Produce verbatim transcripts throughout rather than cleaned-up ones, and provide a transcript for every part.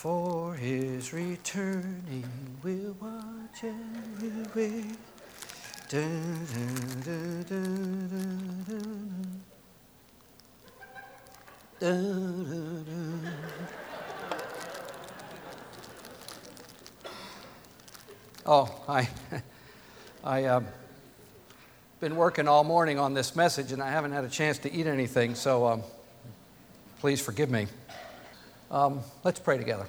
For his returning, we'll watch and we'll wait. Dun, dun, dun, dun, dun, dun, dun, dun, dun. Oh, I, I, um, been working all morning on this message, and I haven't had a chance to eat anything, so um, please forgive me. Um, let's pray together.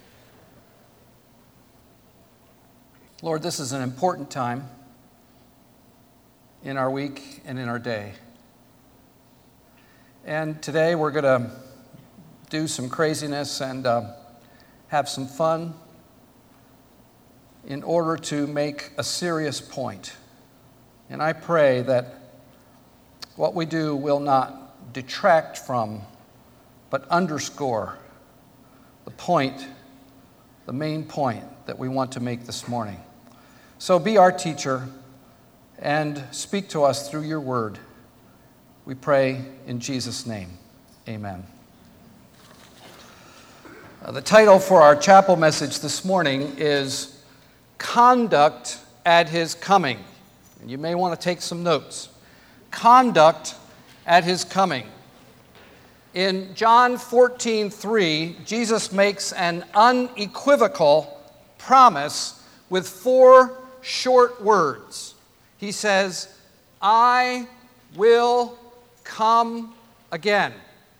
Lord, this is an important time in our week and in our day. And today we're going to do some craziness and uh, have some fun in order to make a serious point. And I pray that what we do will not detract from, but underscore the point, the main point that we want to make this morning. So be our teacher and speak to us through your word. We pray in Jesus' name. Amen. Uh, the title for our chapel message this morning is Conduct at His Coming. And you may want to take some notes. Conduct at His Coming. In John fourteen three, Jesus makes an unequivocal promise with four short words. He says, I will come again.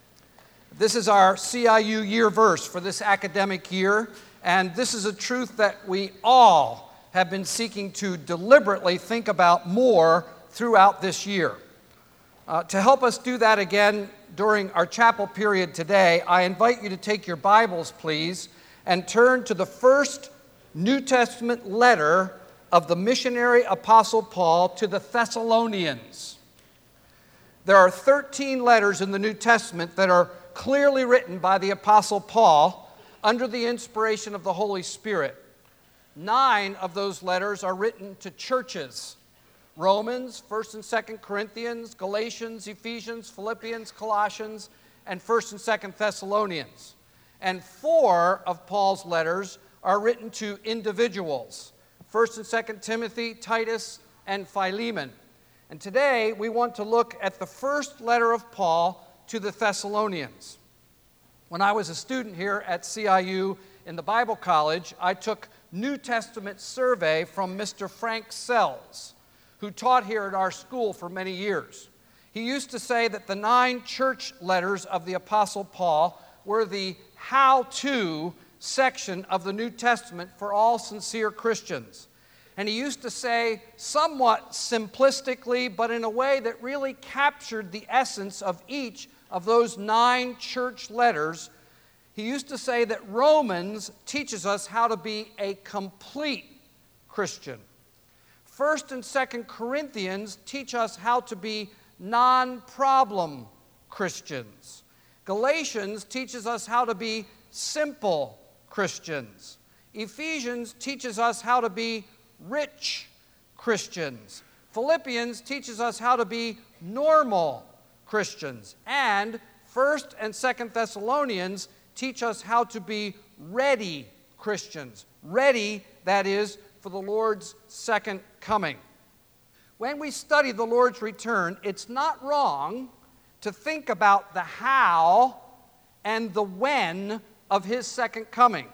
This is our C I U year verse for this academic year, and this is a truth that we all have been seeking to deliberately think about more throughout this year. Uh, to help us do that again during our chapel period today, I invite you to take your Bibles, please, and turn to the first New Testament letter of the missionary apostle Paul to the Thessalonians. There are thirteen letters in the New Testament that are clearly written by the apostle Paul under the inspiration of the Holy Spirit. Nine of those letters are written to churches: Romans, First and Second Corinthians, Galatians, Ephesians, Philippians, Colossians, and First and Second Thessalonians. And four of Paul's letters are written to individuals: First and Second Timothy, Titus, and Philemon. And today we want to look at the first letter of Paul to the Thessalonians. When I was a student here at C I U in the Bible College, I took New Testament survey from Mister Frank Sells, who taught here at our school for many years. He used to say that the nine church letters of the Apostle Paul were the how-to section of the New Testament for all sincere Christians. And he used to say, somewhat simplistically, but in a way that really captured the essence of each of those nine church letters, he used to say that Romans teaches us how to be a complete Christian. First and Second Corinthians teach us how to be non-problem Christians. Galatians teaches us how to be simple Christians. Ephesians teaches us how to be rich Christians. Philippians teaches us how to be normal Christians. And First and Second Thessalonians teach us how to be ready Christians. Ready, that is, for the Lord's second coming. When we study the Lord's return, it's not wrong to think about the how and the when of His second coming.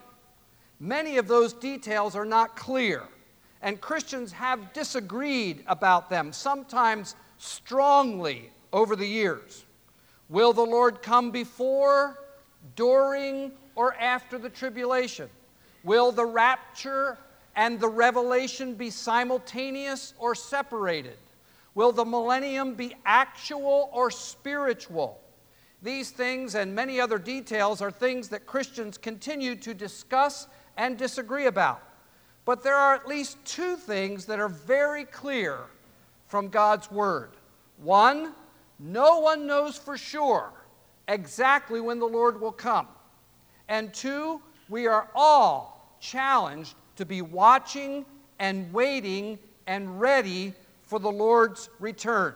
Many of those details are not clear, and Christians have disagreed about them, sometimes strongly over the years. Will the Lord come before, during, or after the tribulation? Will the rapture and the revelation be simultaneous or separated? Will the millennium be actual or spiritual? These things and many other details are things that Christians continue to discuss and disagree about. But there are at least two things that are very clear from God's Word. One, no one knows for sure exactly when the Lord will come. And two, we are all challenged to be watching and waiting and ready for the Lord's return.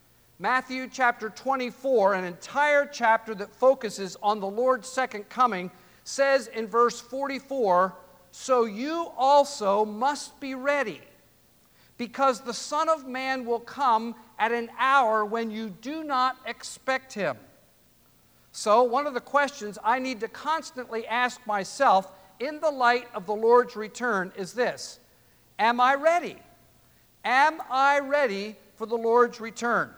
Matthew chapter twenty-four, an entire chapter that focuses on the Lord's second coming, says in verse forty-four, "So you also must be ready, because the Son of Man will come at an hour when you do not expect him." So one of the questions I need to constantly ask myself in the light of the Lord's return is this: am I ready? Am I ready for the Lord's return?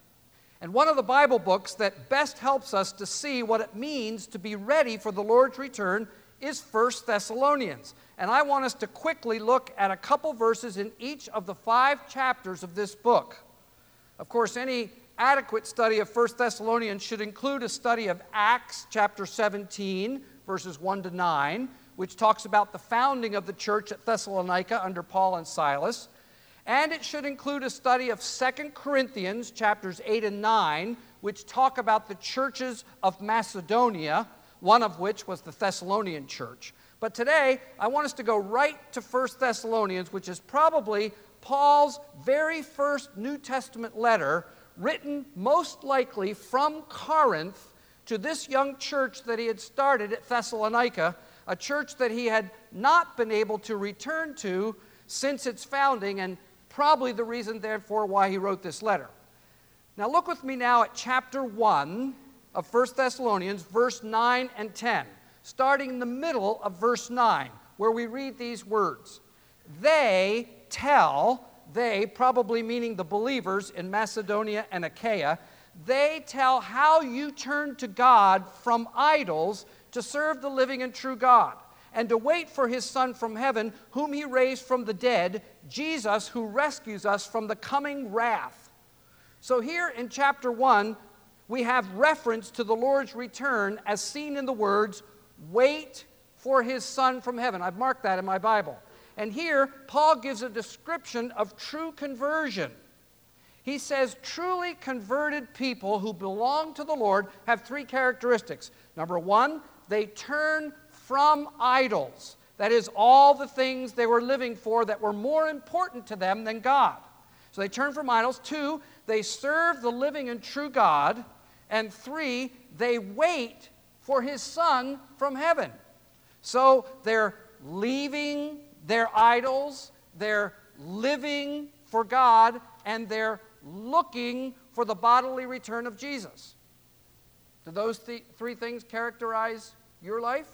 And one of the Bible books that best helps us to see what it means to be ready for the Lord's return is First Thessalonians. And I want us to quickly look at a couple verses in each of the five chapters of this book. Of course, any adequate study of First Thessalonians should include a study of Acts chapter seventeen, verses one to nine, which talks about the founding of the church at Thessalonica under Paul and Silas. And it should include a study of Second Corinthians chapters eight and nine, which talk about the churches of Macedonia, one of which was the Thessalonian church. But today, I want us to go right to First Thessalonians, which is probably Paul's very first New Testament letter, written most likely from Corinth to this young church that he had started at Thessalonica, a church that he had not been able to return to since its founding, and probably the reason, therefore, why he wrote this letter. Now look with me now at chapter one of First Thessalonians, verse nine and ten, starting in the middle of verse nine, where we read these words. They tell, they probably meaning the believers in Macedonia and Achaia, they tell how you turned to God from idols to serve the living and true God, and to wait for his Son from heaven, whom he raised from the dead, Jesus, who rescues us from the coming wrath. So here in chapter one, we have reference to the Lord's return as seen in the words, "Wait for his Son from heaven." I've marked that in my Bible. And here, Paul gives a description of true conversion. He says truly converted people who belong to the Lord have three characteristics. Number one, they turn from idols. That is, all the things they were living for that were more important to them than God. So they turn from idols. Two, they serve the living and true God. And three, they wait for his Son from heaven. So they're leaving their idols, they're living for God, and they're looking for the bodily return of Jesus. Do those th- three things characterize your life?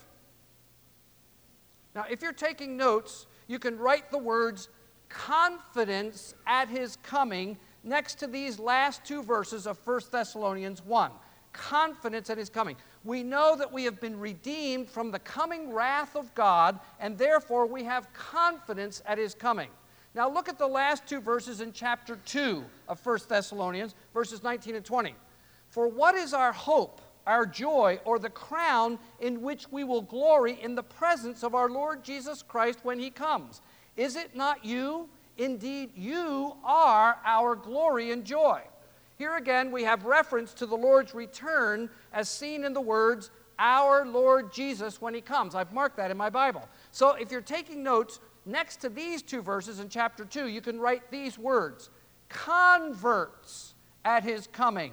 Now, if you're taking notes, you can write the words "confidence at his coming" next to these last two verses of First Thessalonians one. Confidence at his coming. We know that we have been redeemed from the coming wrath of God, and therefore we have confidence at his coming. Now look at the last two verses in chapter two of First Thessalonians, verses nineteen and twenty. "For what is our hope, our joy, or the crown in which we will glory in the presence of our Lord Jesus Christ when he comes? Is it not you? Indeed, you are our glory and joy." Here again, we have reference to the Lord's return as seen in the words, "our Lord Jesus when he comes." I've marked that in my Bible. So if you're taking notes, next to these two verses in chapter two, you can write these words: converts at his coming.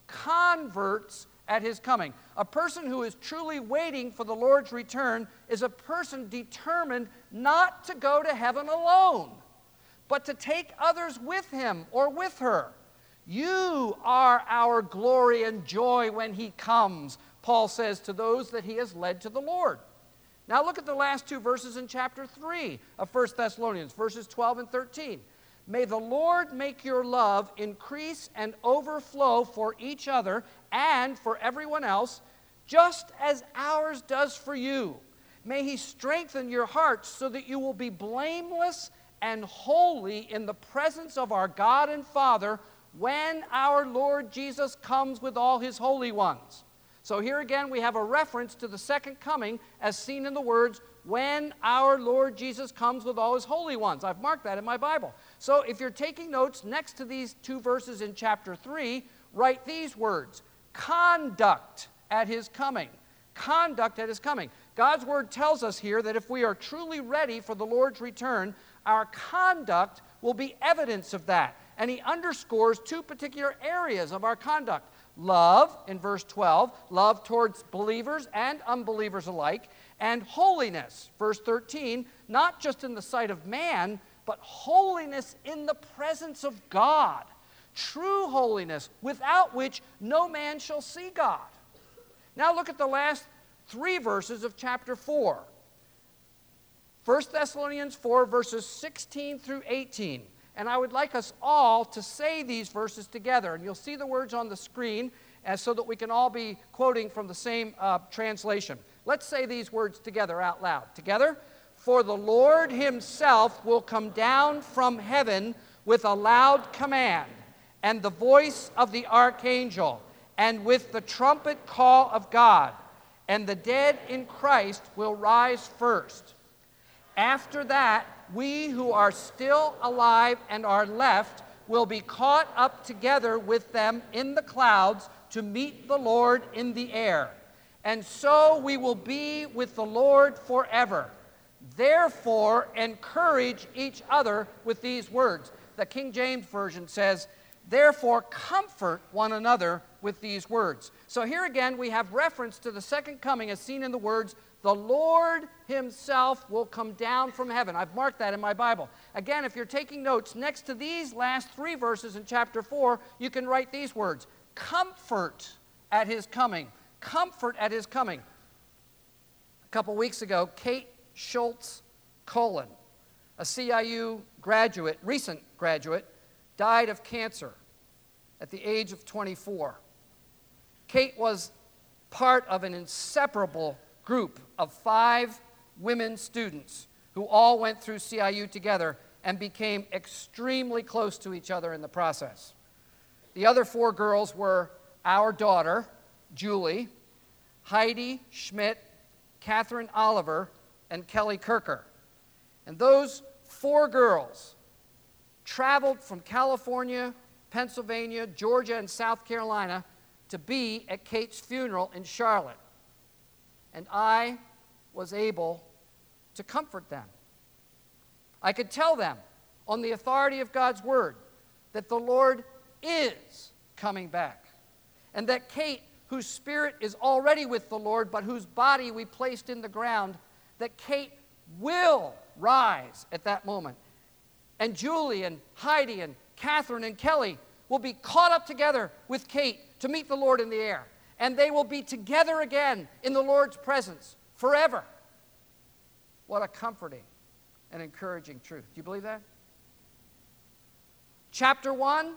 Converts at his coming. A person who is truly waiting for the Lord's return is a person determined not to go to heaven alone, but to take others with him or with her. "You are our glory and joy when he comes," Paul says to those that he has led to the Lord. Now look at the last two verses in chapter three of First Thessalonians, verses twelve and thirteen. "May the Lord make your love increase and overflow for each other and for everyone else, just as ours does for you. May he strengthen your hearts so that you will be blameless and holy in the presence of our God and Father when our Lord Jesus comes with all his holy ones." So here again we have a reference to the second coming as seen in the words, "when our Lord Jesus comes with all his holy ones." I've marked that in my Bible. So if you're taking notes, next to these two verses in chapter three, write these words: conduct at his coming. Conduct at his coming. God's word tells us here that if we are truly ready for the Lord's return, our conduct will be evidence of that. And he underscores two particular areas of our conduct. love in verse twelve, love towards believers and unbelievers alike, and holiness, verse thirteen, not just in the sight of man, but holiness in the presence of God. True holiness, without which no man shall see God. Now look at the last three verses of chapter four. First Thessalonians four, verses sixteen through eighteen. And I would like us all to say these verses together. And you'll see the words on the screen as so that we can all be quoting from the same uh, translation. Let's say these words together out loud. Together. For the Lord himself will come down from heaven with a loud command, and the voice of the archangel, and with the trumpet call of God, and the dead in Christ will rise first. After that, we who are still alive and are left will be caught up together with them in the clouds to meet the Lord in the air. And so we will be with the Lord forever. Therefore, encourage each other with these words. The King James Version says, therefore, comfort one another with these words. So here again, we have reference to the second coming as seen in the words, the Lord himself will come down from heaven. I've marked that in my Bible. Again, if you're taking notes, next to these last three verses in chapter four, you can write these words. Comfort at his coming. Comfort at his coming. A couple weeks ago, Kate Schultz Cullen, a C I U graduate, recent graduate, died of cancer at the age of twenty-four. Kate was part of an inseparable group of five women students who all went through C I U together and became extremely close to each other in the process. The other four girls were our daughter, Julie, Heidi Schmidt, Catherine Oliver, and Kelly Kirker. And those four girls traveled from California, Pennsylvania, Georgia, and South Carolina to be at Kate's funeral in Charlotte. And I was able to comfort them. I could tell them, on the authority of God's word, that the Lord is coming back. And that Kate, whose spirit is already with the Lord, but whose body we placed in the ground, that Kate will rise at that moment. And Julie and Heidi and Catherine and Kelly will be caught up together with Kate to meet the Lord in the air. And they will be together again in the Lord's presence forever. What a comforting and encouraging truth. Do you believe that? Chapter one,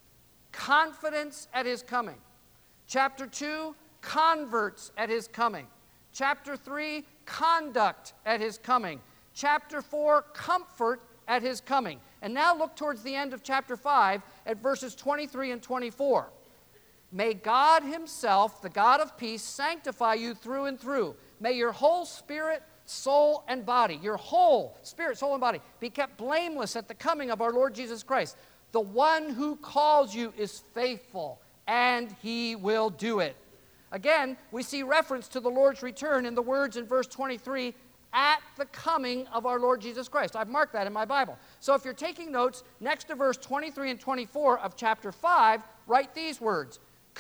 confidence at his coming. Chapter two, converts at his coming. Chapter three, conduct at his coming. Chapter four, comfort at his coming. And now look towards the end of chapter five at verses twenty-three and twenty-four. May God himself, the God of peace, sanctify you through and through. May your whole spirit, soul, and body, your whole spirit, soul, and body, be kept blameless at the coming of our Lord Jesus Christ. The one who calls you is faithful, and he will do it. Again, we see reference to the Lord's return in the words in verse twenty-three, at the coming of our Lord Jesus Christ. I've marked that in my Bible. So if you're taking notes, next to verse twenty-three and twenty-four of chapter five, write these words.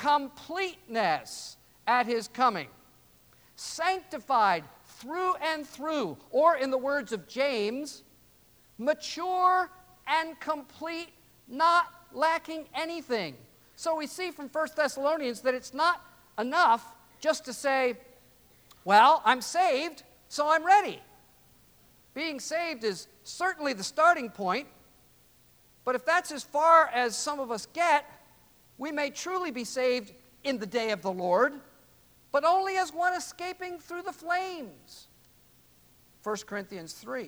Completeness at his coming. Sanctified through and through, or in the words of James, mature and complete, not lacking anything. So we see from First Thessalonians that it's not enough just to say, well, I'm saved, so I'm ready. Being saved is certainly the starting point, but if that's as far as some of us get, we may truly be saved in the day of the Lord, but only as one escaping through the flames. First Corinthians three.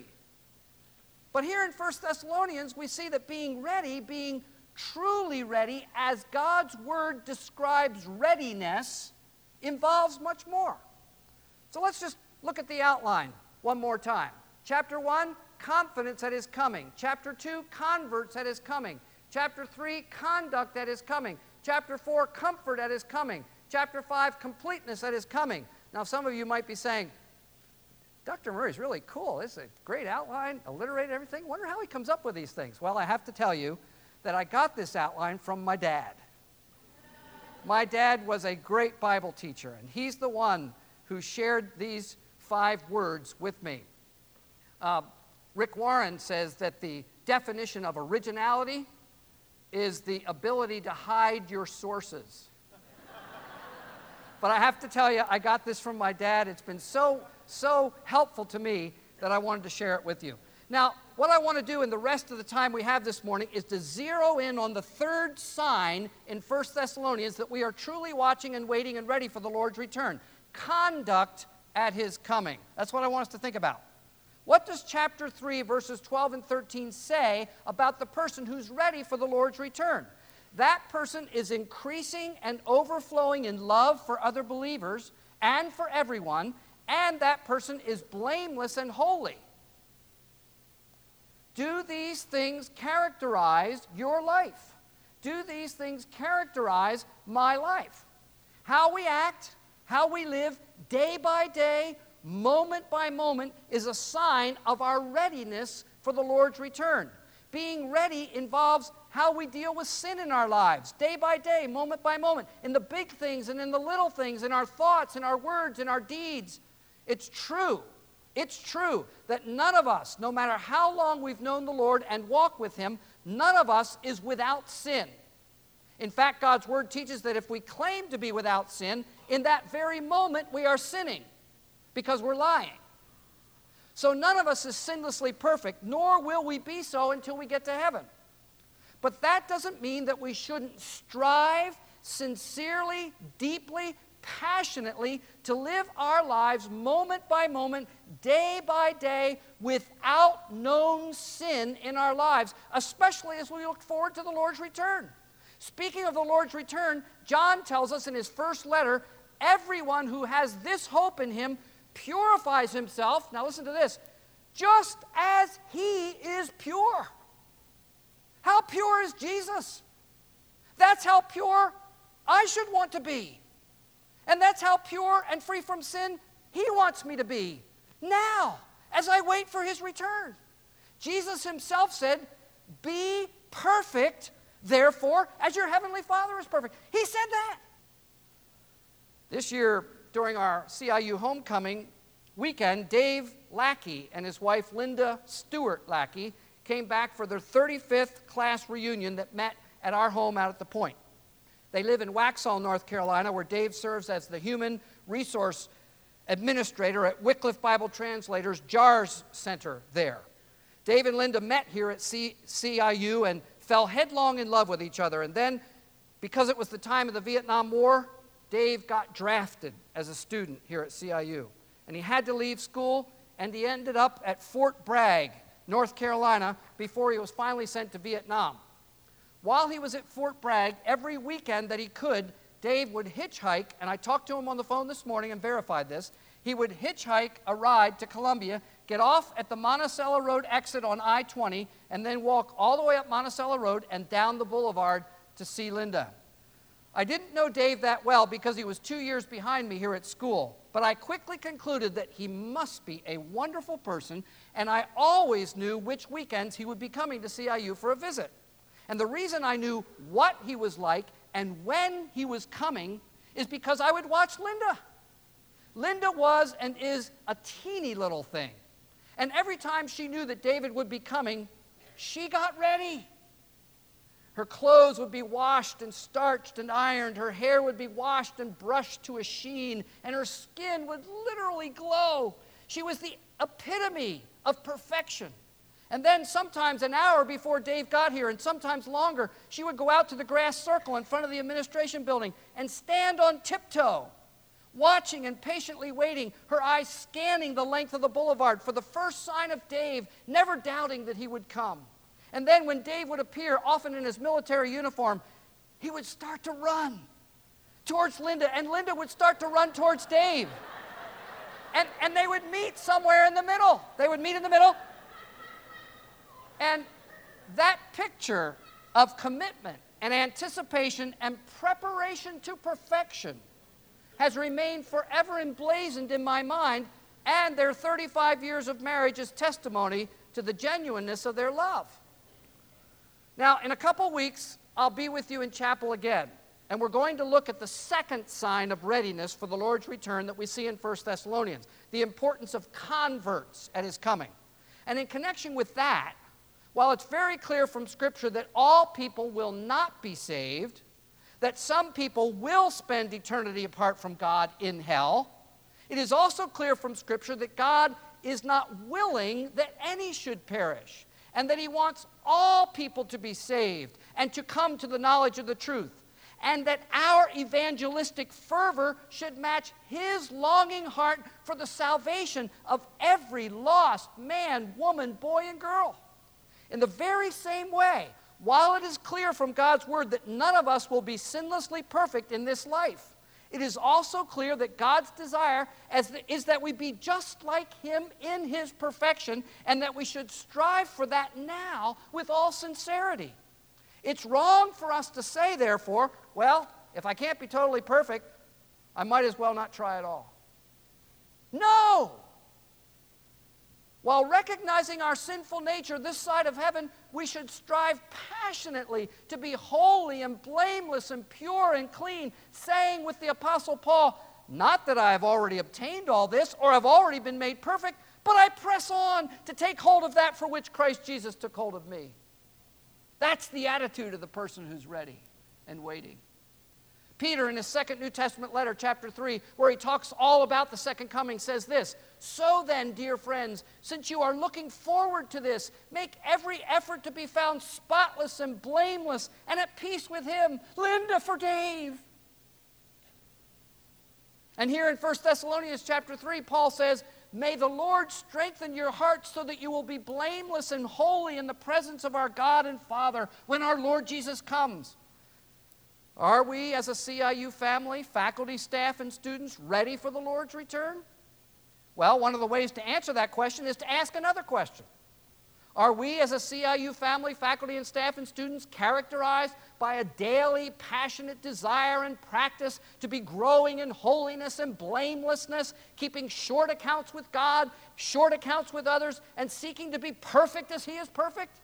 But here in First Thessalonians, we see that being ready, being truly ready, as God's word describes readiness, involves much more. So let's just look at the outline one more time. Chapter one, confidence at his coming. Chapter two, converts at his coming. Chapter three, conduct at his coming. Chapter four, comfort at his coming. Chapter five, completeness at his coming. Now, some of you might be saying, Doctor Murray's really cool. This is a great outline, alliterated everything. Wonder how he comes up with these things. Well, I have to tell you that I got this outline from my dad. My dad was a great Bible teacher, and he's the one who shared these five words with me. Uh, Rick Warren says that the definition of originality is the ability to hide your sources. But I have to tell you, I got this from my dad. It's been so, so helpful to me that I wanted to share it with you. Now, what I want to do in the rest of the time we have this morning is to zero in on the third sign in First Thessalonians that we are truly watching and waiting and ready for the Lord's return. Conduct at his coming. That's what I want us to think about. What does chapter three, verses twelve and thirteen say about the person who's ready for the Lord's return? That person is increasing and overflowing in love for other believers and for everyone, and that person is blameless and holy. Do these things characterize your life? Do these things characterize my life? How we act, how we live day by day, moment by moment, is a sign of our readiness for the Lord's return. Being ready involves how we deal with sin in our lives, day by day, moment by moment, in the big things and in the little things, in our thoughts, in our words, in our deeds. It's true. It's true that none of us, no matter how long we've known the Lord and walk with him, none of us is without sin. In fact, God's word teaches that if we claim to be without sin, in that very moment we are sinning because we're lying. So none of us is sinlessly perfect, nor will we be so until we get to heaven. But that doesn't mean that we shouldn't strive sincerely, deeply, passionately to live our lives moment by moment, day by day, without known sin in our lives, especially as we look forward to the Lord's return. Speaking of the Lord's return, John tells us in his first letter, everyone who has this hope in him purifies himself, now listen to this, just as he is pure. How pure is Jesus? That's how pure I should want to be. And that's how pure and free from sin he wants me to be now, as I wait for his return. Jesus himself said, be perfect, therefore, as your heavenly Father is perfect. He said that. This year, during our C I U homecoming weekend, Dave Lackey and his wife Linda Stewart Lackey came back for their thirty-fifth class reunion that met at our home out at the Point. They live in Waxhaw, North Carolina, where Dave serves as the Human Resource Administrator at Wycliffe Bible Translators JARS Center there. Dave and Linda met here at C- CIU and fell headlong in love with each other. And then, because it was the time of the Vietnam War, Dave got drafted as a student here at C I U. And he had to leave school, and he ended up at Fort Bragg, North Carolina, before he was finally sent to Vietnam. While he was at Fort Bragg, every weekend that he could, Dave would hitchhike, and I talked to him on the phone this morning and verified this. He would hitchhike a ride to Columbia, get off at the Monticello Road exit on I twenty, and then walk all the way up Monticello Road and down the boulevard to see Linda. I didn't know Dave that well because he was two years behind me here at school, but I quickly concluded that he must be a wonderful person, and I always knew which weekends he would be coming to C I U for a visit. And the reason I knew what he was like and when he was coming is because I would watch Linda. Linda was and is a teeny little thing. And every time she knew that David would be coming, she got ready. Her clothes would be washed and starched and ironed. Her hair would be washed and brushed to a sheen. And her skin would literally glow. She was the epitome of perfection. And then sometimes an hour before Dave got here, and sometimes longer, she would go out to the grass circle in front of the administration building and stand on tiptoe, watching and patiently waiting, her eyes scanning the length of the boulevard for the first sign of Dave, never doubting that he would come. And then when Dave would appear, often in his military uniform, he would start to run towards Linda, and Linda would start to run towards Dave. And, and they would meet somewhere in the middle. They would meet in the middle. And that picture of commitment and anticipation and preparation to perfection has remained forever emblazoned in my mind, and their thirty-five years of marriage is testimony to the genuineness of their love. Now, in a couple weeks, I'll be with you in chapel again. And we're going to look at the second sign of readiness for the Lord's return that we see in First Thessalonians, the importance of converts at his coming. And in connection with that, while it's very clear from Scripture that all people will not be saved, that some people will spend eternity apart from God in hell, it is also clear from Scripture that God is not willing that any should perish, and that he wants all people to be saved and to come to the knowledge of the truth, and that our evangelistic fervor should match his longing heart for the salvation of every lost man, woman, boy, and girl. In the very same way, while it is clear from God's word that none of us will be sinlessly perfect in this life, it is also clear that God's desire as the, is that we be just like him in his perfection, and that we should strive for that now with all sincerity. It's wrong for us to say, therefore, well, if I can't be totally perfect, I might as well not try at all. No! While recognizing our sinful nature this side of heaven, we should strive passionately to be holy and blameless and pure and clean, saying with the Apostle Paul, not that I have already obtained all this or have already been made perfect, but I press on to take hold of that for which Christ Jesus took hold of me. That's the attitude of the person who's ready and waiting. Peter, in his second New Testament letter, chapter three, where he talks all about the second coming, says this, "So then, dear friends, since you are looking forward to this, make every effort to be found spotless and blameless and at peace with him." Linda for Dave. And here in First Thessalonians chapter three, Paul says, "May the Lord strengthen your hearts so that you will be blameless and holy in the presence of our God and Father when our Lord Jesus comes." Are we, as a C I U family, faculty, staff, and students, ready for the Lord's return? Well, one of the ways to answer that question is to ask another question. Are we, as a C I U family, faculty, and staff, and students, characterized by a daily, passionate desire and practice to be growing in holiness and blamelessness, keeping short accounts with God, short accounts with others, and seeking to be perfect as he is perfect?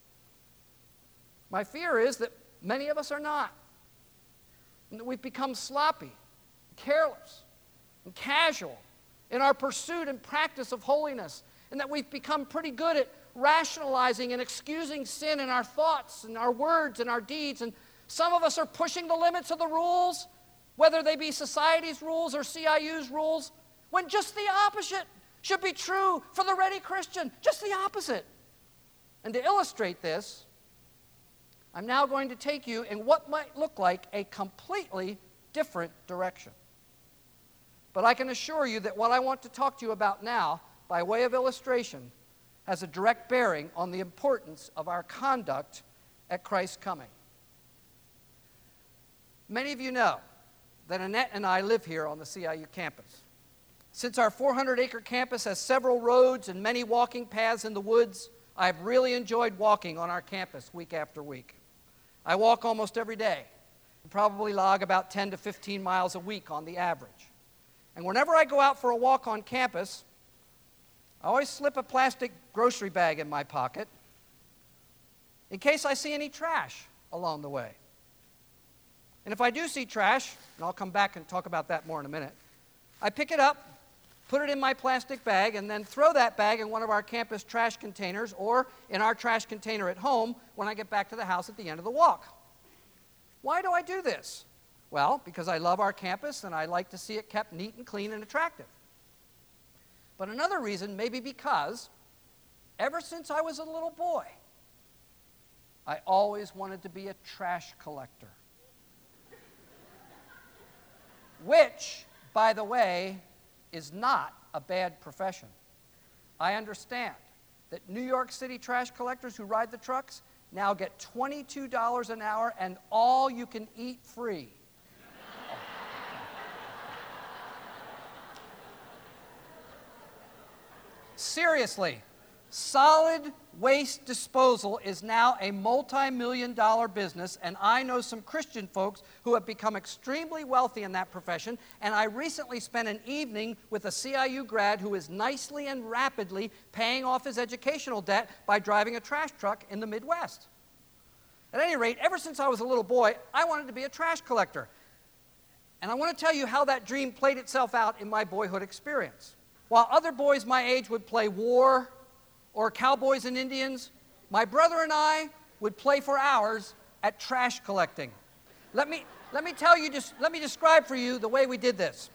My fear is that many of us are not. And that we've become sloppy, careless, and casual in our pursuit and practice of holiness, and that we've become pretty good at rationalizing and excusing sin in our thoughts and our words and our deeds. And some of us are pushing the limits of the rules, whether they be society's rules or C I U's rules, when just the opposite should be true for the ready Christian, just the opposite. And to illustrate this, I'm now going to take you in what might look like a completely different direction. But I can assure you that what I want to talk to you about now, by way of illustration, has a direct bearing on the importance of our conduct at Christ's coming. Many of you know that Annette and I live here on the C I U campus. Since our four hundred acre campus has several roads and many walking paths in the woods, I've really enjoyed walking on our campus week after week. I walk almost every day, and probably log about ten to fifteen miles a week on the average. And whenever I go out for a walk on campus, I always slip a plastic grocery bag in my pocket in case I see any trash along the way. And if I do see trash, and I'll come back and talk about that more in a minute, I pick it up, put it in my plastic bag, and then throw that bag in one of our campus trash containers or in our trash container at home when I get back to the house at the end of the walk. Why do I do this? Well, because I love our campus and I like to see it kept neat and clean and attractive. But another reason may be because ever since I was a little boy, I always wanted to be a trash collector. Which, by the way, is not a bad profession. I understand that New York City trash collectors who ride the trucks now get twenty-two dollars an hour and all you can eat free. Seriously, solid waste disposal is now a multi-million dollar business, and I know some Christian folks who have become extremely wealthy in that profession, and I recently spent an evening with a C I U grad who is nicely and rapidly paying off his educational debt by driving a trash truck in the Midwest. At any rate, ever since I was a little boy, I wanted to be a trash collector. And I want to tell you how that dream played itself out in my boyhood experience. While other boys my age would play war or cowboys and Indians, my brother and I would play for hours at trash collecting. Let me, let me tell you, just, let me describe for you the way we did this.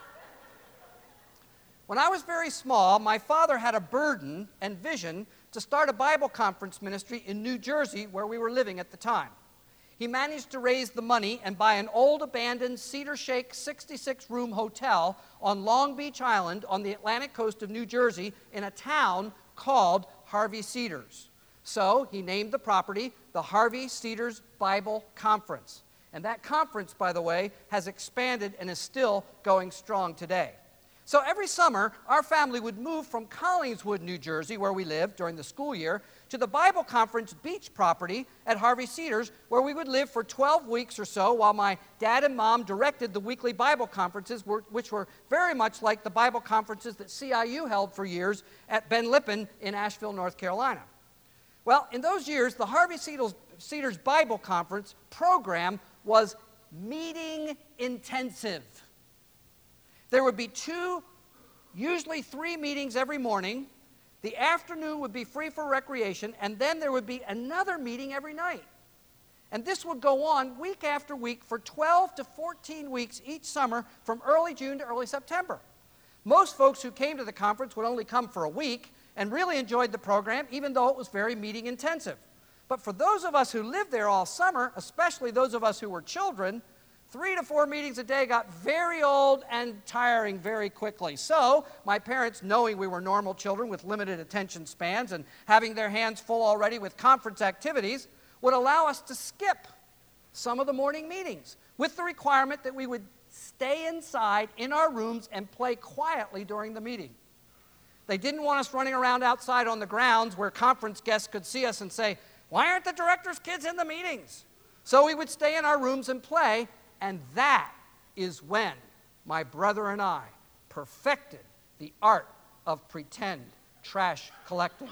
When I was very small, my father had a burden and vision to start a Bible conference ministry in New Jersey, where we were living at the time. He managed to raise the money and buy an old abandoned Cedar Shake sixty-six room hotel on Long Beach Island on the Atlantic coast of New Jersey in a town called Harvey Cedars. So he named the property the Harvey Cedars Bible Conference. And that conference, by the way, has expanded and is still going strong today. So every summer, our family would move from Collingswood, New Jersey, where we lived during the school year, to the Bible Conference beach property at Harvey Cedars, where we would live for twelve weeks or so while my dad and mom directed the weekly Bible conferences, which were very much like the Bible conferences that C I U held for years at Ben Lippen in Asheville, North Carolina. Well, in those years, the Harvey Cedars, Cedars Bible Conference program was meeting intensive. There would be two, usually three meetings every morning. The afternoon would be free for recreation, and then there would be another meeting every night. And this would go on week after week for twelve to fourteen weeks each summer from early June to early September. Most folks who came to the conference would only come for a week and really enjoyed the program, even though it was very meeting intensive. But for those of us who lived there all summer, especially those of us who were children, three to four meetings a day got very old and tiring very quickly. So my parents, knowing we were normal children with limited attention spans and having their hands full already with conference activities, would allow us to skip some of the morning meetings with the requirement that we would stay inside in our rooms and play quietly during the meeting. They didn't want us running around outside on the grounds where conference guests could see us and say, "Why aren't the director's kids in the meetings?" So we would stay in our rooms and play. And that is when my brother and I perfected the art of pretend trash collecting.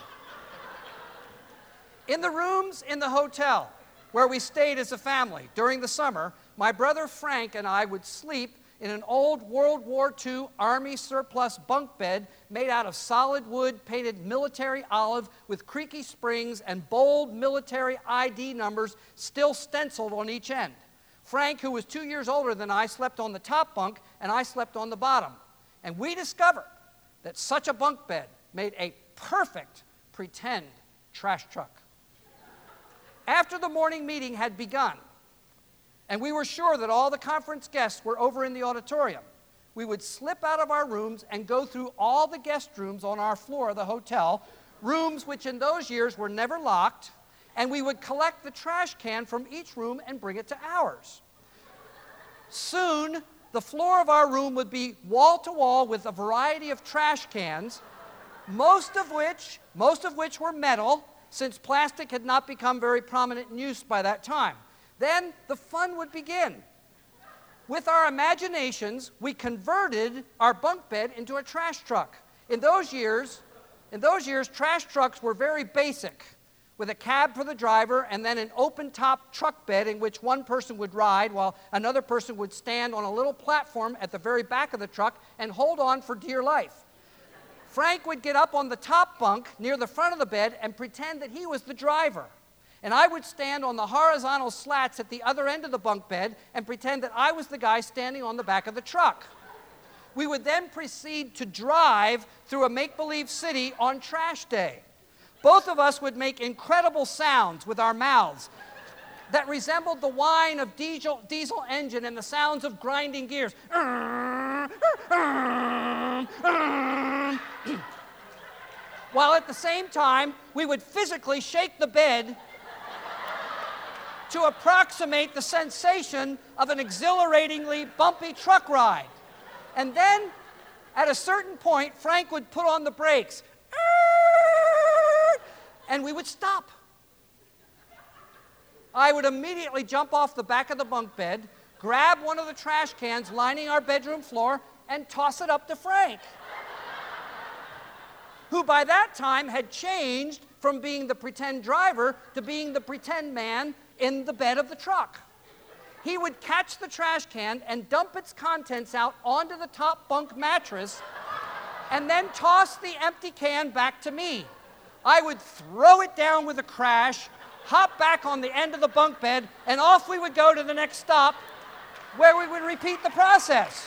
In the rooms in the hotel where we stayed as a family during the summer, my brother Frank and I would sleep in an old World War Two Army surplus bunk bed made out of solid wood painted military olive with creaky springs and bold military I D numbers still stenciled on each end. Frank, who was two years older than I, slept on the top bunk, and I slept on the bottom. And we discovered that such a bunk bed made a perfect pretend trash truck. After the morning meeting had begun, and we were sure that all the conference guests were over in the auditorium, we would slip out of our rooms and go through all the guest rooms on our floor of the hotel, rooms which in those years were never locked, and we would collect the trash can from each room and bring it to ours. Soon, the floor of our room would be wall to wall with a variety of trash cans, most of which, most of which were metal, since plastic had not become very prominent in use by that time. Then the fun would begin. With our imaginations, we converted our bunk bed into a trash truck. In those years, in those years, trash trucks were very basic, with a cab for the driver and then an open-top truck bed in which one person would ride while another person would stand on a little platform at the very back of the truck and hold on for dear life. Frank would get up on the top bunk near the front of the bed and pretend that he was the driver. And I would stand on the horizontal slats at the other end of the bunk bed and pretend that I was the guy standing on the back of the truck. We would then proceed to drive through a make-believe city on trash day. Both of us would make incredible sounds with our mouths that resembled the whine of diesel, diesel engine and the sounds of grinding gears. While at the same time, we would physically shake the bed to approximate the sensation of an exhilaratingly bumpy truck ride. And then, at a certain point, Frank would put on the brakes, and we would stop. I would immediately jump off the back of the bunk bed, grab one of the trash cans lining our bedroom floor, and toss it up to Frank, who by that time had changed from being the pretend driver to being the pretend man in the bed of the truck. He would catch the trash can and dump its contents out onto the top bunk mattress and then toss the empty can back to me. I would throw it down with a crash, hop back on the end of the bunk bed, and off we would go to the next stop where we would repeat the process.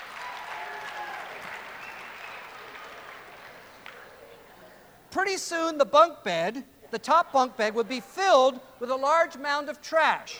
Pretty soon the bunk bed, the top bunk bed, would be filled with a large mound of trash.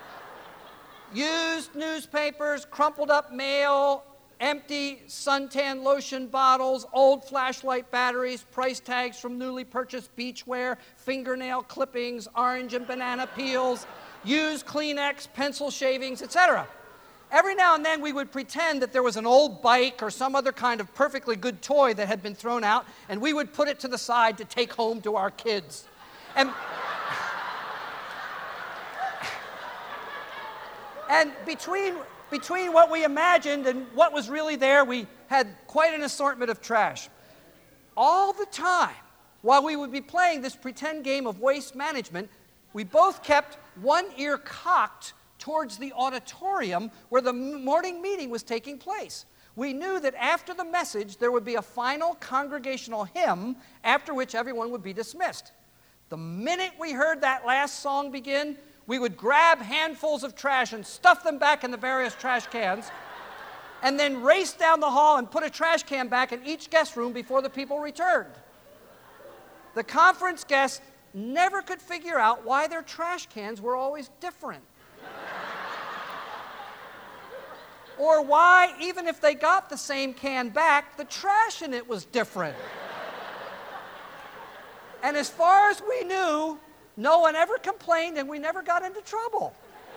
Used newspapers, crumpled up mail, empty suntan lotion bottles, old flashlight batteries, price tags from newly purchased beachwear, fingernail clippings, orange and banana peels, used Kleenex, pencil shavings, et cetera. Every now and then we would pretend that there was an old bike or some other kind of perfectly good toy that had been thrown out, and we would put it to the side to take home to our kids. And And between, between what we imagined and what was really there, we had quite an assortment of trash. All the time, while we would be playing this pretend game of waste management, we both kept one ear cocked towards the auditorium where the morning meeting was taking place. We knew that after the message, there would be a final congregational hymn, after which everyone would be dismissed. The minute we heard that last song begin, we would grab handfuls of trash and stuff them back in the various trash cans, and then race down the hall and put a trash can back in each guest room before the people returned. The conference guests never could figure out why their trash cans were always different. Or why, even if they got the same can back, the trash in it was different. And as far as we knew, no one ever complained and we never got into trouble.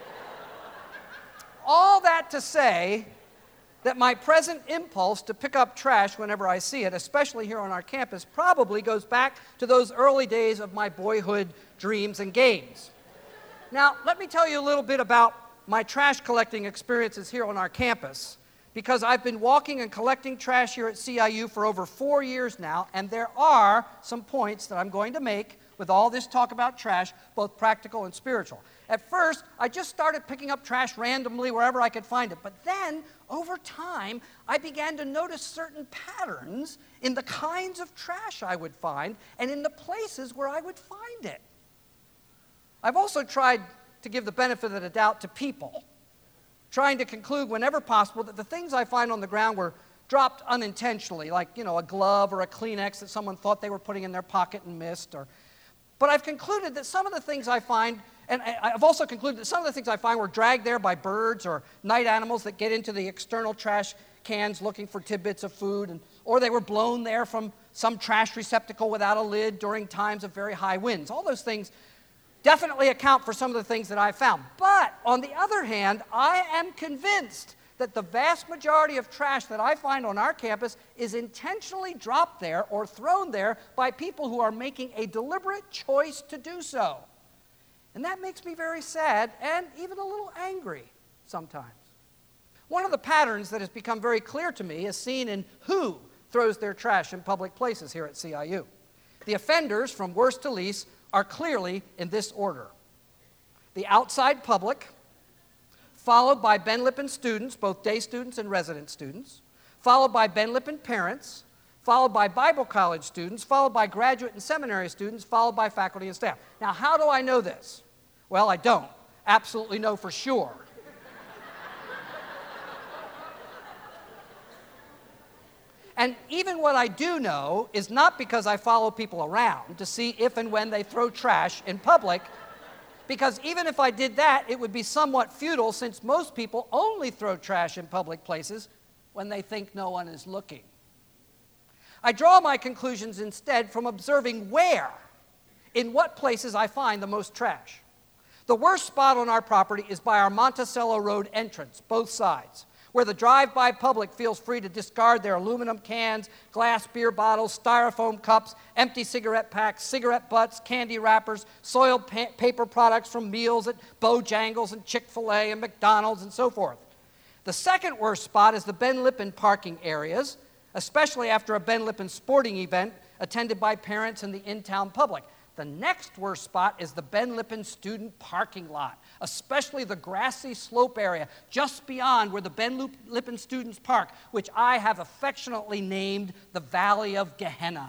All that to say that my present impulse to pick up trash whenever I see it, especially here on our campus, probably goes back to those early days of my boyhood dreams and games. Now, let me tell you a little bit about my trash collecting experiences here on our campus, because I've been walking and collecting trash here at C I U for over four years now, and there are some points that I'm going to make with all this talk about trash, both practical and spiritual. At first, I just started picking up trash randomly wherever I could find it. But then, over time, I began to notice certain patterns in the kinds of trash I would find and in the places where I would find it. I've also tried to give the benefit of the doubt to people, trying to conclude whenever possible that the things I find on the ground were dropped unintentionally, like, you know, a glove or a Kleenex that someone thought they were putting in their pocket and missed, or But I've concluded that some of the things I find, and I've also concluded that some of the things I find were dragged there by birds or night animals that get into the external trash cans looking for tidbits of food, and, or they were blown there from some trash receptacle without a lid during times of very high winds. All those things definitely account for some of the things that I found. But on the other hand, I am convinced that the vast majority of trash that I find on our campus is intentionally dropped there or thrown there by people who are making a deliberate choice to do so. And that makes me very sad and even a little angry sometimes. One of the patterns that has become very clear to me is seen in who throws their trash in public places here at C I U. The offenders, from worst to least, are clearly in this order: the outside public, followed by Ben Lippen students, both day students and resident students, followed by Ben Lippen parents, followed by Bible college students, followed by graduate and seminary students, followed by faculty and staff. Now, how do I know this? Well, I don't absolutely know for sure. And even what I do know is not because I follow people around to see if and when they throw trash in public, because even if I did that, it would be somewhat futile, since most people only throw trash in public places when they think no one is looking. I draw my conclusions instead from observing where, in what places I find the most trash. The worst spot on our property is by our Monticello Road entrance, both sides, where the drive-by public feels free to discard their aluminum cans, glass beer bottles, styrofoam cups, empty cigarette packs, cigarette butts, candy wrappers, soiled pa- paper products from meals at Bojangles and Chick-fil-A and McDonald's and so forth. The second worst spot is the Ben Lippen parking areas, especially after a Ben Lippen sporting event attended by parents and the in-town public. The next worst spot is the Ben Lippen student parking lot, especially the grassy slope area just beyond where the Ben Lippen students park, which I have affectionately named the Valley of Gehenna.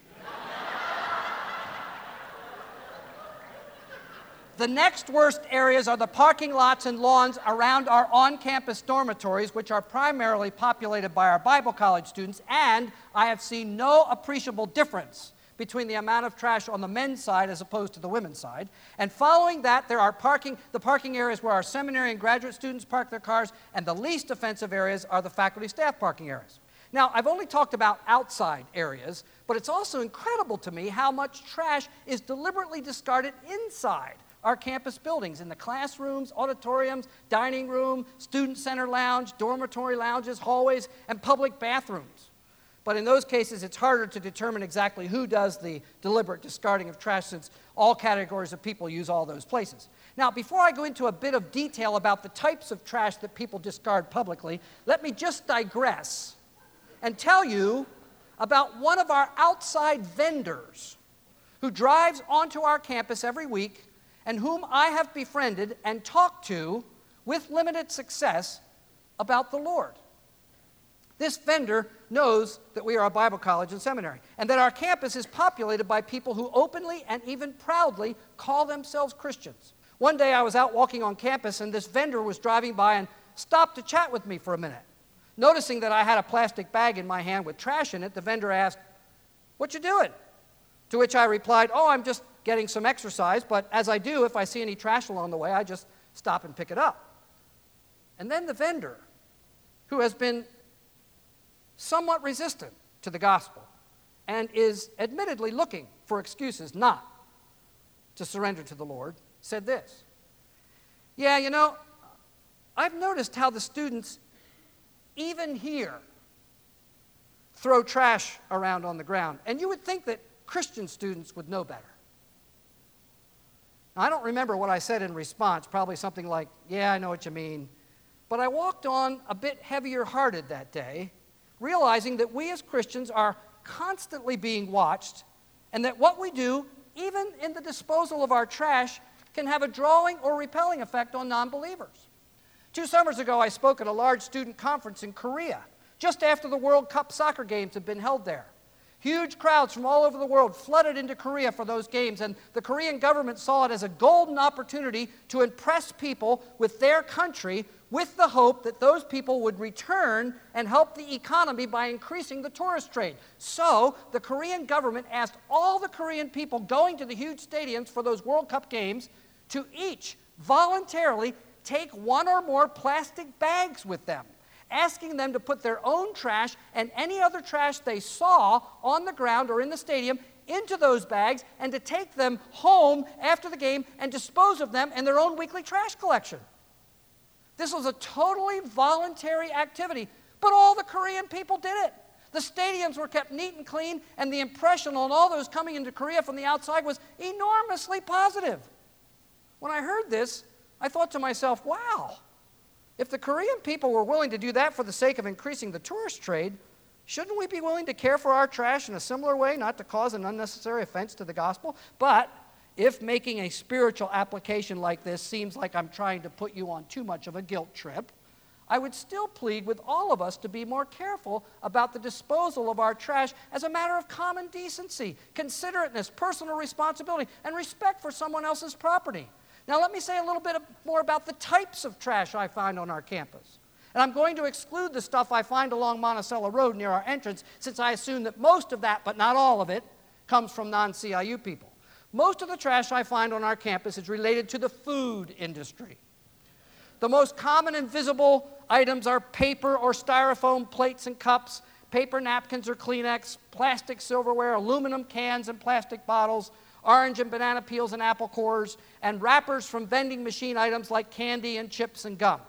The next worst areas are the parking lots and lawns around our on-campus dormitories, which are primarily populated by our Bible college students, and I have seen no appreciable difference between the amount of trash on the men's side as opposed to the women's side. And following that, there are parking, the parking areas where our seminary and graduate students park their cars, and the least offensive areas are the faculty staff parking areas. Now, I've only talked about outside areas, but it's also incredible to me how much trash is deliberately discarded inside our campus buildings, in the classrooms, auditoriums, dining room, student center lounge, dormitory lounges, hallways, and public bathrooms. But in those cases, it's harder to determine exactly who does the deliberate discarding of trash, since all categories of people use all those places. Now, before I go into a bit of detail about the types of trash that people discard publicly, let me just digress and tell you about one of our outside vendors who drives onto our campus every week and whom I have befriended and talked to with limited success about the Lord. This vendor knows that we are a Bible college and seminary, and that our campus is populated by people who openly and even proudly call themselves Christians. One day I was out walking on campus, and this vendor was driving by and stopped to chat with me for a minute. Noticing that I had a plastic bag in my hand with trash in it, the vendor asked, "What you doing?" To which I replied, "Oh, I'm just getting some exercise, but as I do, if I see any trash along the way, I just stop and pick it up." And then the vendor, who has been somewhat resistant to the gospel and is admittedly looking for excuses not to surrender to the Lord, said this: "Yeah, you know, I've noticed how the students, even here, throw trash around on the ground, and you would think that Christian students would know better." Now, I don't remember what I said in response, probably something like, "Yeah, I know what you mean." But I walked on a bit heavier-hearted that day, realizing that we as Christians are constantly being watched, and that what we do, even in the disposal of our trash, can have a drawing or repelling effect on non-believers. Two summers ago, I spoke at a large student conference in Korea, just after the World Cup soccer games had been held there. Huge crowds from all over the world flooded into Korea for those games, and the Korean government saw it as a golden opportunity to impress people with their country, with the hope that those people would return and help the economy by increasing the tourist trade. So the Korean government asked all the Korean people going to the huge stadiums for those World Cup games to each voluntarily take one or more plastic bags with them, asking them to put their own trash and any other trash they saw on the ground or in the stadium into those bags, and to take them home after the game and dispose of them in their own weekly trash collection. This was a totally voluntary activity, but all the Korean people did it. The stadiums were kept neat and clean, and the impression on all those coming into Korea from the outside was enormously positive. When I heard this, I thought to myself, wow, if the Korean people were willing to do that for the sake of increasing the tourist trade, shouldn't we be willing to care for our trash in a similar way, not to cause an unnecessary offense to the gospel? But if making a spiritual application like this seems like I'm trying to put you on too much of a guilt trip, I would still plead with all of us to be more careful about the disposal of our trash as a matter of common decency, considerateness, personal responsibility, and respect for someone else's property. Now, let me say a little bit more about the types of trash I find on our campus. And I'm going to exclude the stuff I find along Monticello Road near our entrance, since I assume that most of that, but not all of it, comes from non-C I U people. Most of the trash I find on our campus is related to the food industry. The most common and visible items are paper or styrofoam plates and cups, paper napkins or Kleenex, plastic silverware, aluminum cans and plastic bottles, orange and banana peels and apple cores, and wrappers from vending machine items like candy and chips and gum.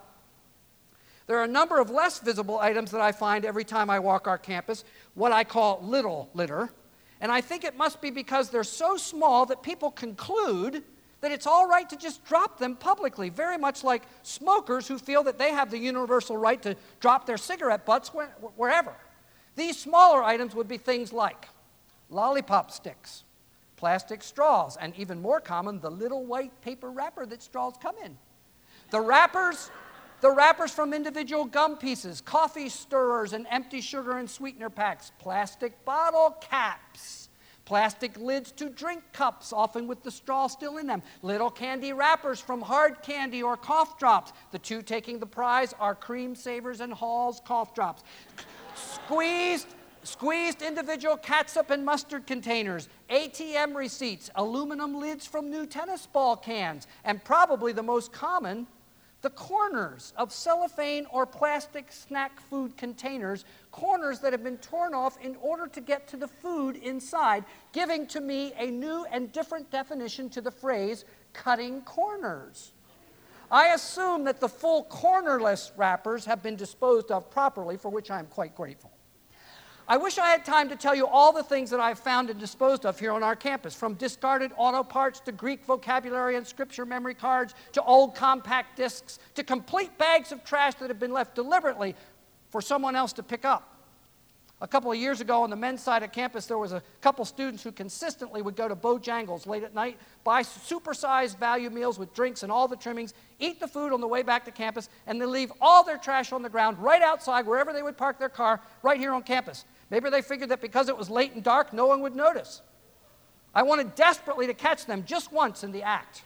There are a number of less visible items that I find every time I walk our campus, what I call little litter, and I think it must be because they're so small that people conclude that it's all right to just drop them publicly, very much like smokers who feel that they have the universal right to drop their cigarette butts wherever. These smaller items would be things like lollipop sticks, plastic straws, and even more common, the little white paper wrapper that straws come in. The wrappers, the wrappers from individual gum pieces, coffee stirrers, and empty sugar and sweetener packs, plastic bottle caps, plastic lids to drink cups, often with the straw still in them, little candy wrappers from hard candy or cough drops. The two taking the prize are Cream Savers and Hall's cough drops. Squeezed, squeezed individual catsup and mustard containers, A T M receipts, aluminum lids from new tennis ball cans, and probably the most common, the corners of cellophane or plastic snack food containers, corners that have been torn off in order to get to the food inside, giving to me a new and different definition to the phrase, cutting corners. I assume that the full cornerless wrappers have been disposed of properly, for which I am quite grateful. I wish I had time to tell you all the things that I've found and disposed of here on our campus, from discarded auto parts to Greek vocabulary and scripture memory cards, to old compact discs, to complete bags of trash that have been left deliberately for someone else to pick up. A couple of years ago on the men's side of campus, there was a couple students who consistently would go to Bojangles late at night, buy supersized value meals with drinks and all the trimmings, eat the food on the way back to campus, and then leave all their trash on the ground right outside wherever they would park their car right here on campus. Maybe they figured that because it was late and dark, no one would notice. I wanted desperately to catch them just once in the act.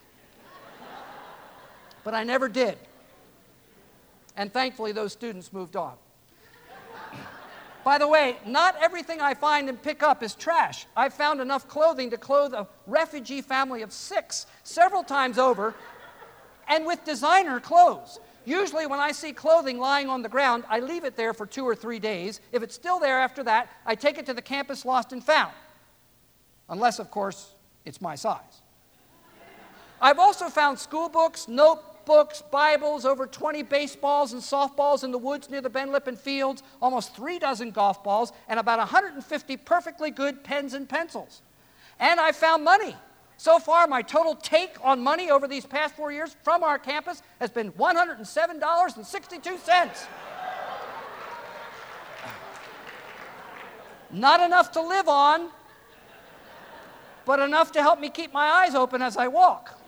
But I never did. And thankfully, those students moved on. By the way, not everything I find and pick up is trash. I found enough clothing to clothe a refugee family of six several times over, and with designer clothes. Usually when I see clothing lying on the ground, I leave it there for two or three days. If it's still there after that, I take it to the campus lost and found. Unless, of course, it's my size. I've also found school books, notebooks, Bibles, over twenty baseballs and softballs in the woods near the Ben Lippen fields, almost three dozen golf balls, and about one hundred fifty perfectly good pens and pencils. And I found money. So far, my total take on money over these past four years from our campus has been one hundred seven dollars and sixty-two cents. Not enough to live on, but enough to help me keep my eyes open as I walk.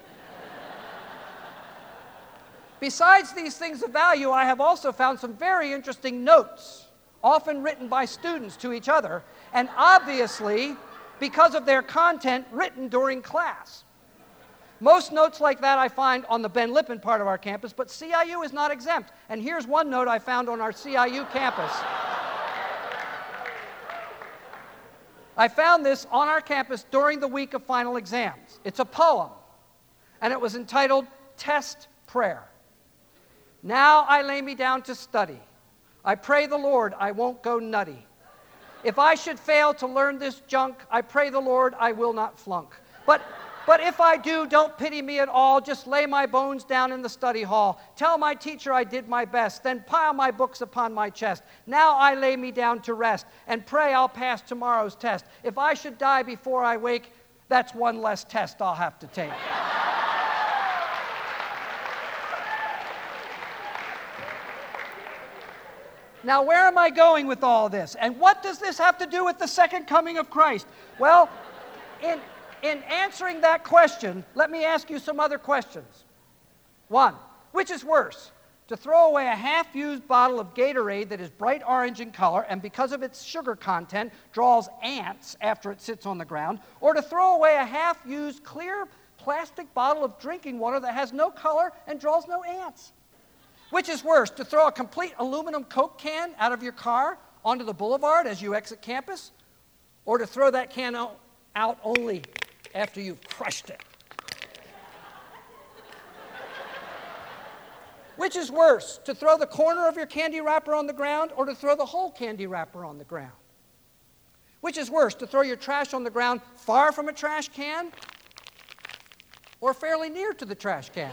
Besides these things of value, I have also found some very interesting notes, often written by students to each other, and obviously, because of their content, written during class. Most notes like that I find on the Ben Lippen part of our campus, but C I U is not exempt. And here's one note I found on our C I U campus. I found this on our campus during the week of final exams. It's a poem, and it was entitled Test Prayer. Now I lay me down to study. I pray the Lord I won't go nutty. If I should fail to learn this junk, I pray the Lord I will not flunk. But, but if I do, don't pity me at all. Just lay my bones down in the study hall. Tell my teacher I did my best. Then pile my books upon my chest. Now I lay me down to rest and pray I'll pass tomorrow's test. If I should die before I wake, that's one less test I'll have to take. Now, where am I going with all this? And what does this have to do with the second coming of Christ? Well, in, in answering that question, let me ask you some other questions. One, which is worse? To throw away a half-used bottle of Gatorade that is bright orange in color and because of its sugar content draws ants after it sits on the ground, or to throw away a half-used clear plastic bottle of drinking water that has no color and draws no ants? Which is worse, to throw a complete aluminum Coke can out of your car onto the boulevard as you exit campus, or to throw that can out only after you've crushed it? Which is worse, to throw the corner of your candy wrapper on the ground or to throw the whole candy wrapper on the ground? Which is worse, to throw your trash on the ground far from a trash can or fairly near to the trash can?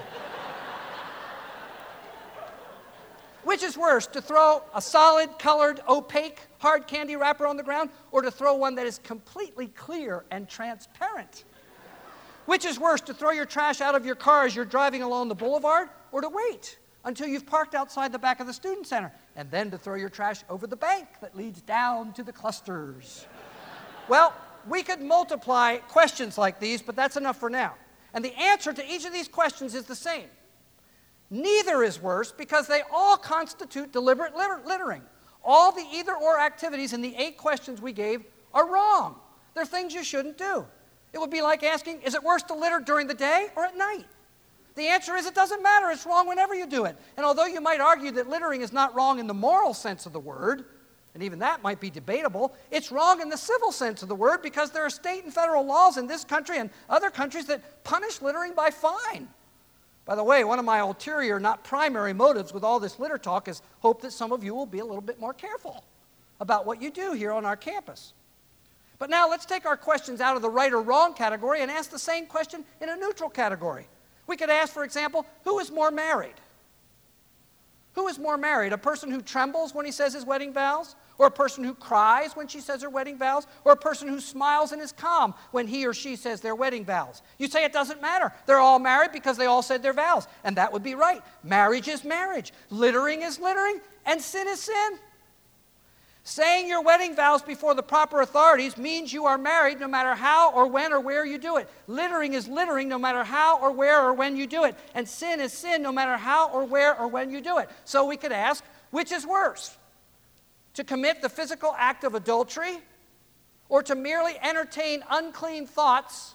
Which is worse, to throw a solid, colored, opaque, hard candy wrapper on the ground or to throw one that is completely clear and transparent? Which is worse, to throw your trash out of your car as you're driving along the boulevard or to wait until you've parked outside the back of the student center and then to throw your trash over the bank that leads down to the clusters? Well, we could multiply questions like these, but that's enough for now. And the answer to each of these questions is the same. Neither is worse because they all constitute deliberate litter- littering. All the either-or activities in the eight questions we gave are wrong. They're things you shouldn't do. It would be like asking, is it worse to litter during the day or at night? The answer is it doesn't matter. It's wrong whenever you do it. And although you might argue that littering is not wrong in the moral sense of the word, and even that might be debatable, it's wrong in the civil sense of the word because there are state and federal laws in this country and other countries that punish littering by fine. By the way, one of my ulterior, not primary motives with all this litter talk is hope that some of you will be a little bit more careful about what you do here on our campus. But now let's take our questions out of the right or wrong category and ask the same question in a neutral category. We could ask, for example, who is more married? Who is more married? A person who trembles when he says his wedding vows? Or a person who cries when she says her wedding vows? Or a person who smiles and is calm when he or she says their wedding vows? You say it doesn't matter. They're all married because they all said their vows. And that would be right. Marriage is marriage. Littering is littering. And sin is sin. Saying your wedding vows before the proper authorities means you are married no matter how or when or where you do it. Littering is littering no matter how or where or when you do it. And sin is sin no matter how or where or when you do it. So we could ask, which is worse? To commit the physical act of adultery or to merely entertain unclean thoughts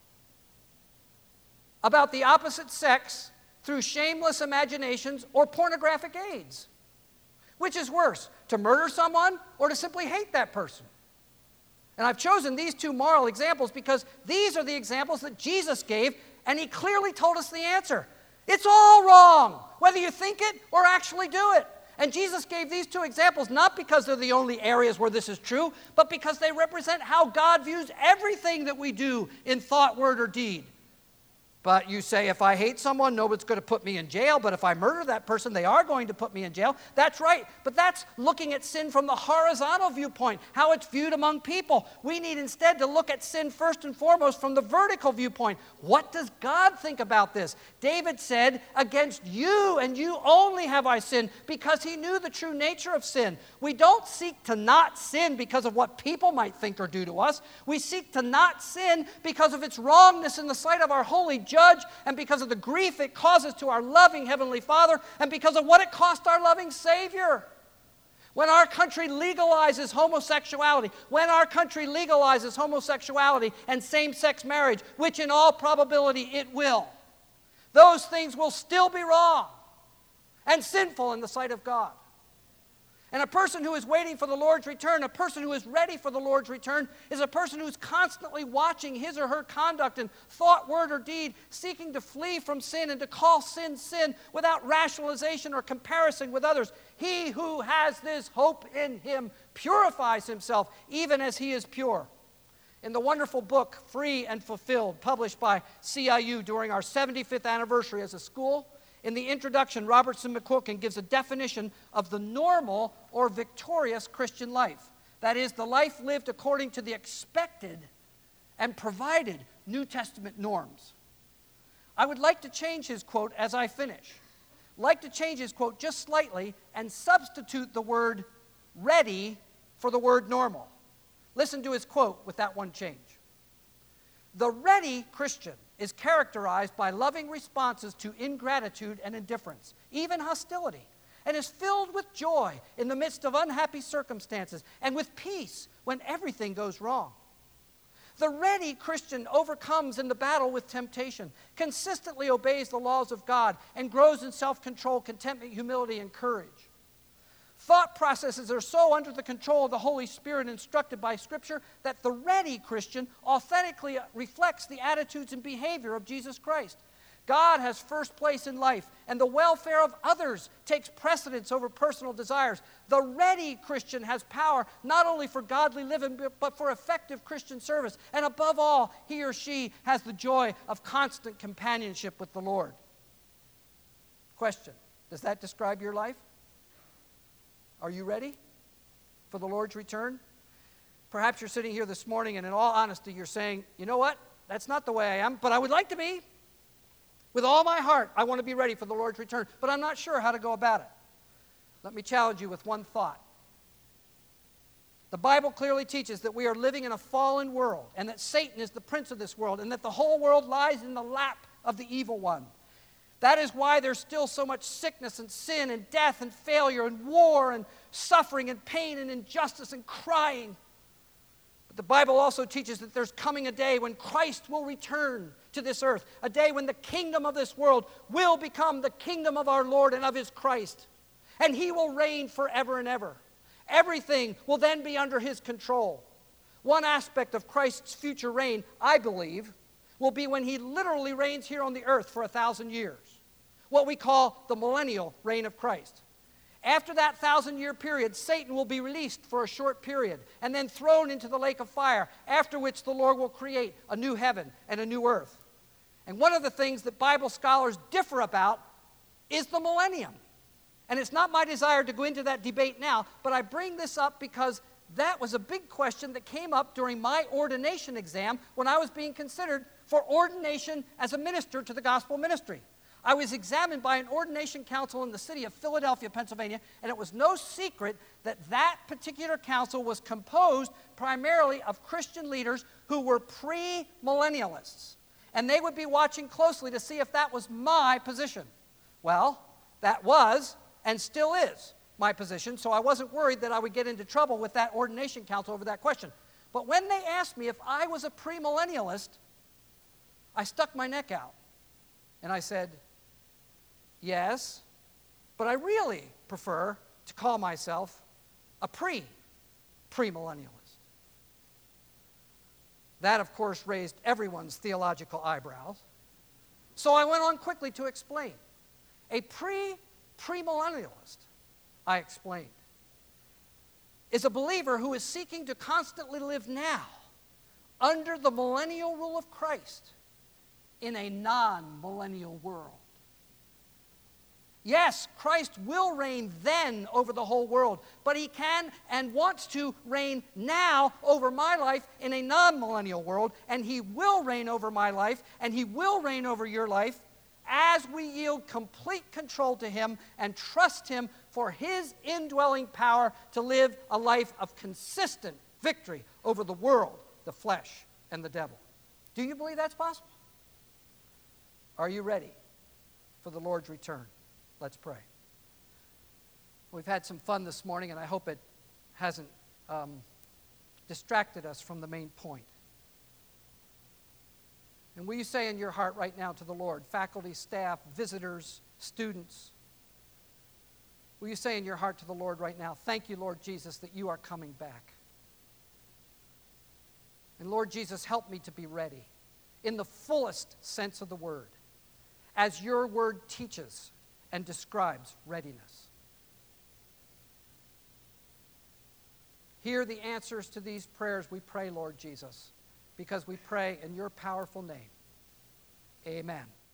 about the opposite sex through shameless imaginations or pornographic aids? Which is worse, to murder someone or to simply hate that person? And I've chosen these two moral examples because these are the examples that Jesus gave, and he clearly told us the answer. It's all wrong, whether you think it or actually do it. And Jesus gave these two examples not because they're the only areas where this is true, but because they represent how God views everything that we do in thought, word, or deed. But you say, if I hate someone, nobody's going to put me in jail. But if I murder that person, they are going to put me in jail. That's right. But that's looking at sin from the horizontal viewpoint, how it's viewed among people. We need instead to look at sin first and foremost from the vertical viewpoint. What does God think about this? David said, against you and you only have I sinned, because he knew the true nature of sin. We don't seek to not sin because of what people might think or do to us. We seek to not sin because of its wrongness in the sight of our holy judge, and because of the grief it causes to our loving Heavenly Father, and because of what it cost our loving Savior. When our country legalizes homosexuality, when our country legalizes homosexuality and same-sex marriage, which in all probability it will, those things will still be wrong and sinful in the sight of God. And a person who is waiting for the Lord's return, a person who is ready for the Lord's return, is a person who's constantly watching his or her conduct in thought, word, or deed, seeking to flee from sin and to call sin sin without rationalization or comparison with others. He who has this hope in him purifies himself even as he is pure. In the wonderful book, Free and Fulfilled, published by C I U during our seventy-fifth anniversary as a school, in the introduction, Robertson McQuilkin gives a definition of the normal or victorious Christian life. That is, the life lived according to the expected and provided New Testament norms. I would like to change his quote as I finish. Like to change his quote just slightly and substitute the word ready for the word normal. Listen to his quote with that one change. The ready Christian is characterized by loving responses to ingratitude and indifference, even hostility, and is filled with joy in the midst of unhappy circumstances and with peace when everything goes wrong. The ready Christian overcomes in the battle with temptation, consistently obeys the laws of God, and grows in self-control, contentment, humility, and courage. Thought processes are so under the control of the Holy Spirit instructed by Scripture that the ready Christian authentically reflects the attitudes and behavior of Jesus Christ. God has first place in life, and the welfare of others takes precedence over personal desires. The ready Christian has power not only for godly living, but for effective Christian service. And above all, he or she has the joy of constant companionship with the Lord. Question, does that describe your life? Are you ready for the Lord's return? Perhaps you're sitting here this morning and in all honesty you're saying, you know what, that's not the way I am, but I would like to be. With all my heart, I want to be ready for the Lord's return, but I'm not sure how to go about it. Let me challenge you with one thought. The The Bible clearly teaches that we are living in a fallen world and that Satan is the prince of this world and that the whole world lies in the lap of the evil one. That is why there's still so much sickness and sin and death and failure and war and suffering and pain and injustice and crying. But the Bible also teaches that there's coming a day when Christ will return to this earth, a day when the kingdom of this world will become the kingdom of our Lord and of his Christ, and he will reign forever and ever. Everything will then be under his control. One aspect of Christ's future reign, I believe, will be when he literally reigns here on the earth for a thousand years, what we call the millennial reign of Christ. After that thousand-year period, Satan will be released for a short period and then thrown into the lake of fire, after which the Lord will create a new heaven and a new earth. And one of the things that Bible scholars differ about is the millennium. And it's not my desire to go into that debate now, but I bring this up because that was a big question that came up during my ordination exam when I was being considered for ordination as a minister to the gospel ministry. I was examined by an ordination council in the city of Philadelphia, Pennsylvania, and it was no secret that that particular council was composed primarily of Christian leaders who were pre-millennialists. And they would be watching closely to see if that was my position. Well, that was and still is my position, so I wasn't worried that I would get into trouble with that ordination council over that question. But when they asked me if I was a premillennialist, I stuck my neck out. And I said, yes, but I really prefer to call myself a pre-premillennialist. That, of course, raised everyone's theological eyebrows. So I went on quickly to explain. A pre-premillennialist, I explained, is a believer who is seeking to constantly live now under the millennial rule of Christ in a non-millennial world. Yes, Christ will reign then over the whole world, but he can and wants to reign now over my life in a non-millennial world, and he will reign over my life, and he will reign over your life as we yield complete control to him and trust him for his indwelling power to live a life of consistent victory over the world, the flesh, and the devil. Do you believe that's possible? Are you ready for the Lord's return? Let's pray. We've had some fun this morning, and I hope it hasn't um, distracted us from the main point. And will you say in your heart right now to the Lord, faculty, staff, visitors, students, will you say in your heart to the Lord right now, thank you, Lord Jesus, that you are coming back. And Lord Jesus, help me to be ready in the fullest sense of the word, as your word teaches and describes readiness. Hear the answers to these prayers we pray, Lord Jesus, because we pray in your powerful name. Amen.